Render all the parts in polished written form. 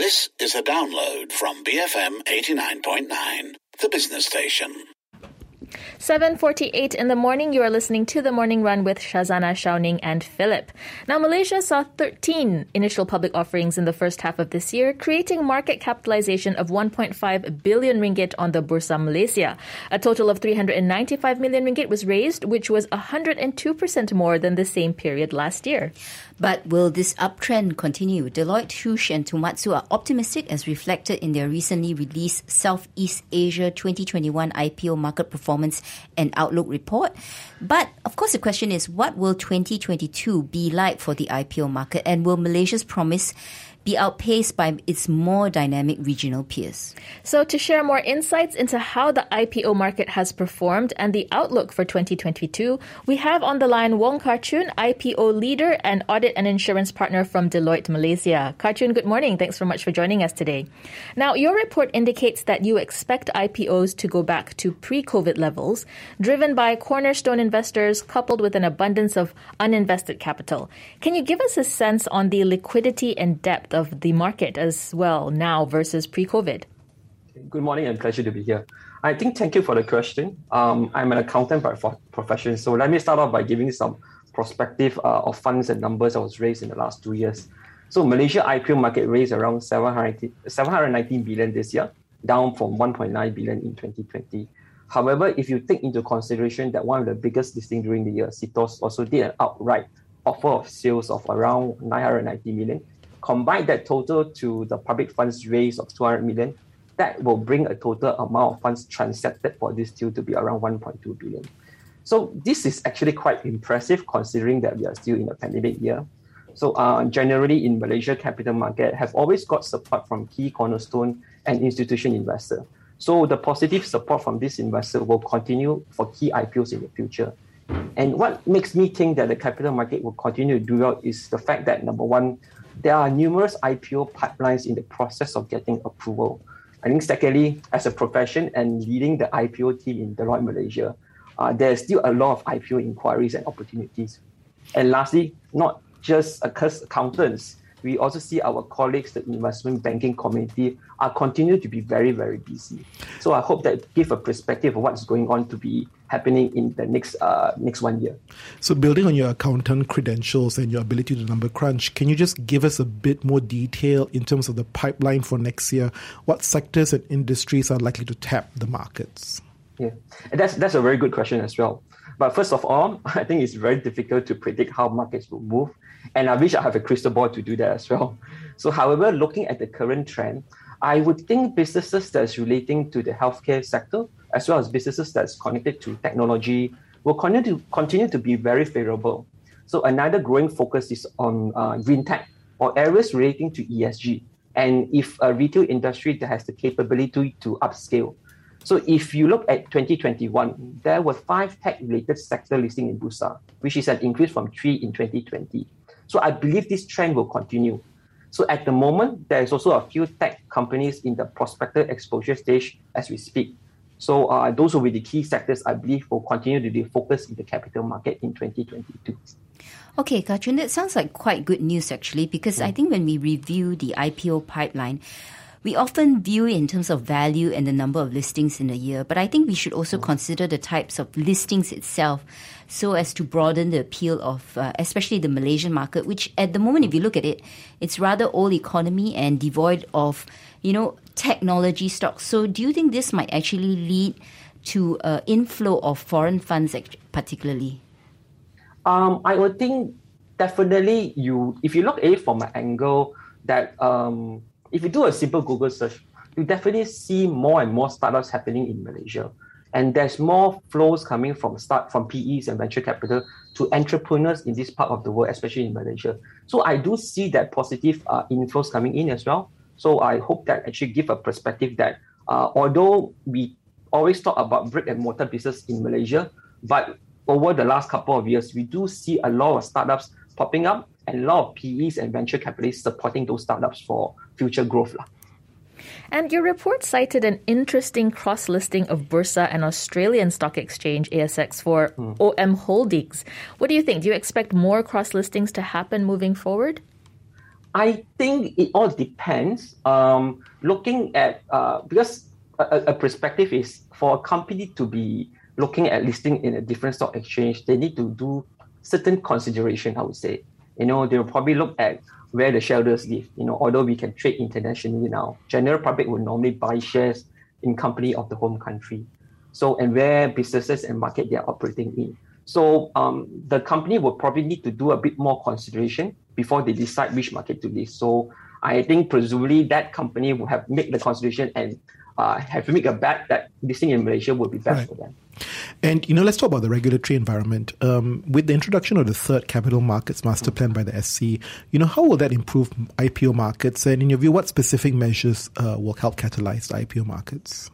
This is a download from BFM 89.9, the business station. 7:48 in the morning, you are listening to The Morning Run with Shazana, Xiaoning and Philip. Now, Malaysia saw 13 initial public offerings in the first half of this year, creating market capitalization of 1.5 billion ringgit on the Bursa Malaysia. A total of 395 million ringgit was raised, which was 102% more than the same period last year. But will this uptrend continue? Deloitte, Touche and Tohmatsu are optimistic as reflected in their recently released Southeast Asia 2021 IPO market performance and outlook report. But, of course, the question is, what will 2022 be like for the IPO market, and will Malaysia's promise be outpaced by its more dynamic regional peers? So to share more insights into how the IPO market has performed and the outlook for 2022, we have on the line Wong Kar Chun, IPO leader and audit and insurance partner from Deloitte Malaysia. Kar Chun, good morning. Thanks so much for joining us today. Now, your report indicates that you expect IPOs to go back to pre-COVID levels, driven by cornerstone investors coupled with an abundance of uninvested capital. Can you give us a sense on the liquidity and depth of the market as well now versus pre-COVID? Good morning and pleasure to be here. Thank you for the question. I'm an accountant by profession, so let me start off by giving some perspective of funds and numbers that was raised in the last 2 years. So Malaysia IPO market raised around 719 billion this year, down from 1.9 billion in 2020. However, if you take into consideration that one of the biggest listings during the year, Citos, also did an outright offer of sales of around 990 million, combine that total to the public funds raised of 200 million, that will bring a total amount of funds transacted for this deal to be around 1.2 billion. So this is actually quite impressive considering that we are still in a pandemic year. So generally in Malaysia capital market have always got support from key cornerstone and institution investor. So the positive support from this investor will continue for key IPOs in the future. And what makes me think that the capital market will continue to do well is the fact that, number one, there are numerous IPO pipelines in the process of getting approval. I think secondly, as a profession and leading the IPO team in Deloitte Malaysia, there's still a lot of IPO inquiries and opportunities. And lastly, not just accountants, we also see our colleagues, the investment banking community, are continue to be very, very busy. So I hope that give a perspective of what's going on to be happening in the next 1 year. So building on your accountant credentials and your ability to number crunch, can you just give us a bit more detail in terms of the pipeline for next year? What sectors and industries are likely to tap the markets? Yeah, and that's a very good question as well. But first of all, I think it's very difficult to predict how markets will move. And I wish I have a crystal ball to do that as well. So however, looking at the current trend, I would think businesses that's relating to the healthcare sector, as well as businesses that's connected to technology, will continue to be very favorable. So another growing focus is on green tech or areas relating to ESG. And if a retail industry that has the capability to upscale. So if you look at 2021, there were 5 tech-related sector listing in Bursa, which is an increase from 3 in 2020. So I believe this trend will continue. So at the moment, there is also a few tech companies in the prospective exposure stage as we speak. So those will be the key sectors I believe will continue to be focused in the capital market in 2022. Okay, Kar Chun, that sounds like quite good news actually, because I think when we review the IPO pipeline, we often view it in terms of value and the number of listings in a year, but I think we should also consider the types of listings itself so as to broaden the appeal of especially the Malaysian market, which at the moment, if you look at it, it's rather old economy and devoid of, technology stocks. So do you think this might actually lead to inflow of foreign funds particularly? I would think definitely if you look at it from an angle that if you do a simple Google search, you definitely see more and more startups happening in Malaysia. And there's more flows coming from PEs and venture capital to entrepreneurs in this part of the world, especially in Malaysia. So I do see that positive inflows coming in as well. So I hope that actually give a perspective that although we always talk about brick and mortar business in Malaysia, but over the last couple of years, we do see a lot of startups popping up and a lot of PEs and venture capitalists supporting those startups for future growth. And your report cited an interesting cross-listing of Bursa and Australian Stock Exchange, ASX, for OM Holdings. What do you think? Do you expect more cross-listings to happen moving forward? I think it all depends. Looking at, because a perspective is for a company to be looking at listing in a different stock exchange, they need to do certain consideration, I would say. They'll probably look at where the shareholders live. Although we can trade internationally now, general public will normally buy shares in company of the home country. So, and where businesses and market they are operating in. So the company will probably need to do a bit more consideration before they decide which market to list. So I think presumably that company will have made the consideration and have to make a bet that listing in Malaysia would be best for them. And, let's talk about the regulatory environment. With the introduction of the third capital markets master plan by the SC, how will that improve IPO markets? And in your view, what specific measures will help catalyze the IPO markets?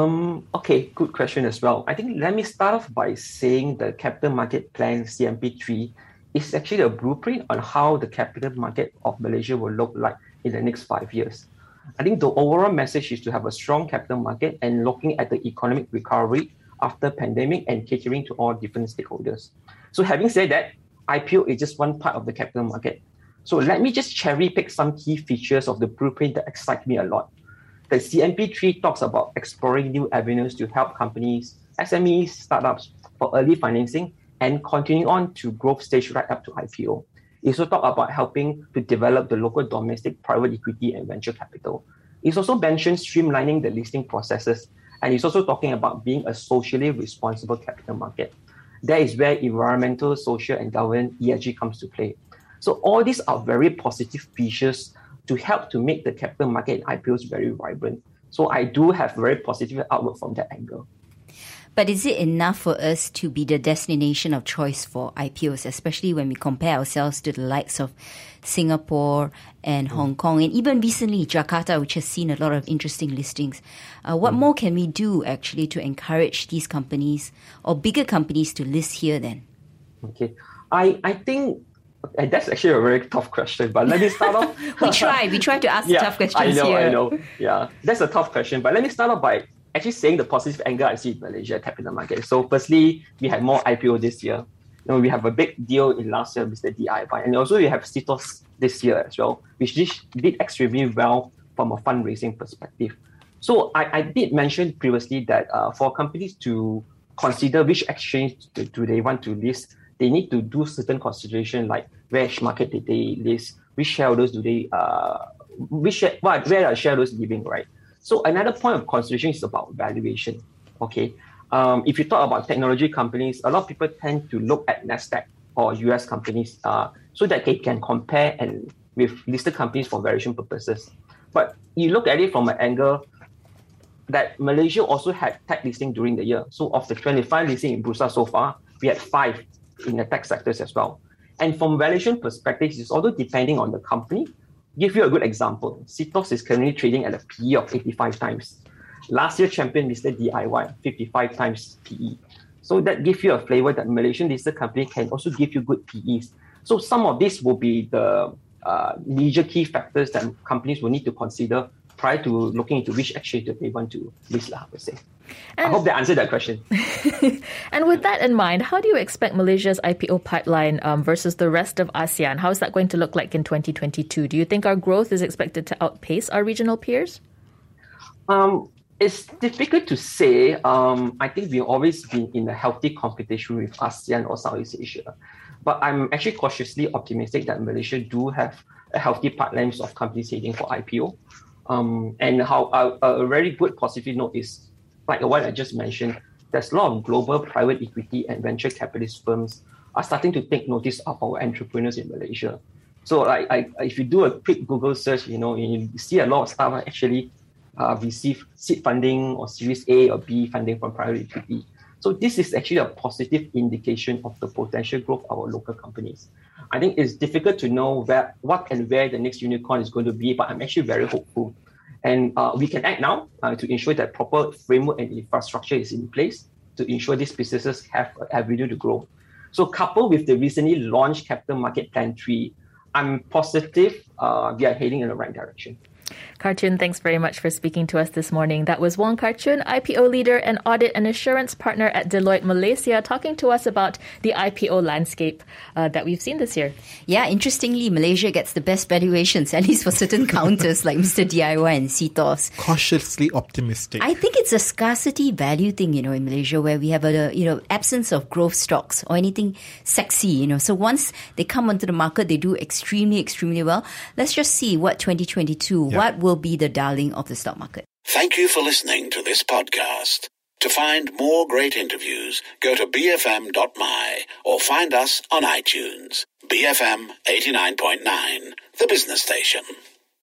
Okay, good question as well. I think let me start off by saying the capital market plan CMP3 is actually a blueprint on how the capital market of Malaysia will look like in the next 5 years. I think the overall message is to have a strong capital market and looking at the economic recovery after pandemic and catering to all different stakeholders. So having said that, IPO is just one part of the capital market. So let me just cherry pick some key features of the blueprint that excite me a lot. The CMP3 talks about exploring new avenues to help companies, SMEs, startups for early financing and continuing on to growth stage right up to IPO. It also talks about helping to develop the local domestic private equity and venture capital. It's also mentioned streamlining the listing processes, and it's also talking about being a socially responsible capital market. That is where environmental, social, and governance ESG comes to play. So all these are very positive features to help to make the capital market and IPOs very vibrant. So I do have very positive outlook from that angle. But is it enough for us to be the destination of choice for IPOs, especially when we compare ourselves to the likes of Singapore and Hong Kong, and even recently Jakarta, which has seen a lot of interesting listings? What more can we do actually to encourage these companies or bigger companies to list here then? Okay, I think that's actually a very tough question, but let me start off. We try to ask tough questions here. I know. Yeah, that's a tough question, but let me start off by actually saying the positive angle I see in Malaysia capital market. So firstly, we had more IPO this year. We have a big deal in last year, Mr. DIY. And also we have Citos this year as well, which did extremely well from a fundraising perspective. So I did mention previously that for companies to consider which exchange do they want to list, they need to do certain consideration like which market did they list, which shareholders do they, where are shareholders living, right? So another point of consideration is about valuation. Okay, if you talk about technology companies, a lot of people tend to look at Nasdaq or US companies so that they can compare and with listed companies for valuation purposes. But you look at it from an angle that Malaysia also had tech listing during the year. So of the 25 listing in Bursa so far, we had 5 in the tech sectors as well. And from valuation perspective, it's also depending on the company. Give you a good example. Citos is currently trading at a PE of 85 times. Last year, champion listed DIY, 55 times PE. So that gives you a flavor that Malaysian listed company can also give you good PEs. So some of this will be the major key factors that companies will need to consider prior to looking into which exchange that they want to list, I would say. I hope that answered that question. And with that in mind, how do you expect Malaysia's IPO pipeline versus the rest of ASEAN? How is that going to look like in 2022? Do you think our growth is expected to outpace our regional peers? It's difficult to say. I think we've always been in a healthy competition with ASEAN or Southeast Asia. But I'm actually cautiously optimistic that Malaysia do have a healthy pipeline of companies heading for IPO. And how a very good positive note is, like what I just mentioned, there's a lot of global private equity and venture capitalist firms are starting to take notice of our entrepreneurs in Malaysia. So if you do a quick Google search, you see a lot of stuff actually receive seed funding or Series A or B funding from private equity. So this is actually a positive indication of the potential growth of our local companies. I think it's difficult to know what and where the next unicorn is going to be, but I'm actually very hopeful. And we can act now to ensure that proper framework and infrastructure is in place to ensure these businesses have an avenue to grow. So coupled with the recently launched Capital Market Plan 3, I'm positive we are heading in the right direction. Kar-Chun, thanks very much for speaking to us this morning. That was Wong Kar-Chun, IPO leader and audit and assurance partner at Deloitte Malaysia, talking to us about the IPO landscape that we've seen this year. Yeah, interestingly, Malaysia gets the best valuations, at least for certain counters like Mr. DIY and CTOS. Cautiously optimistic. I think it's a scarcity value thing, in Malaysia, where we have a absence of growth stocks or anything sexy, So once they come onto the market, they do extremely, extremely well. Let's just see what 2022, what will be the darling of the stock market. Thank you for listening to this podcast. To find more great interviews, go to bfm.my or find us on iTunes. BFM 89.9, the business station.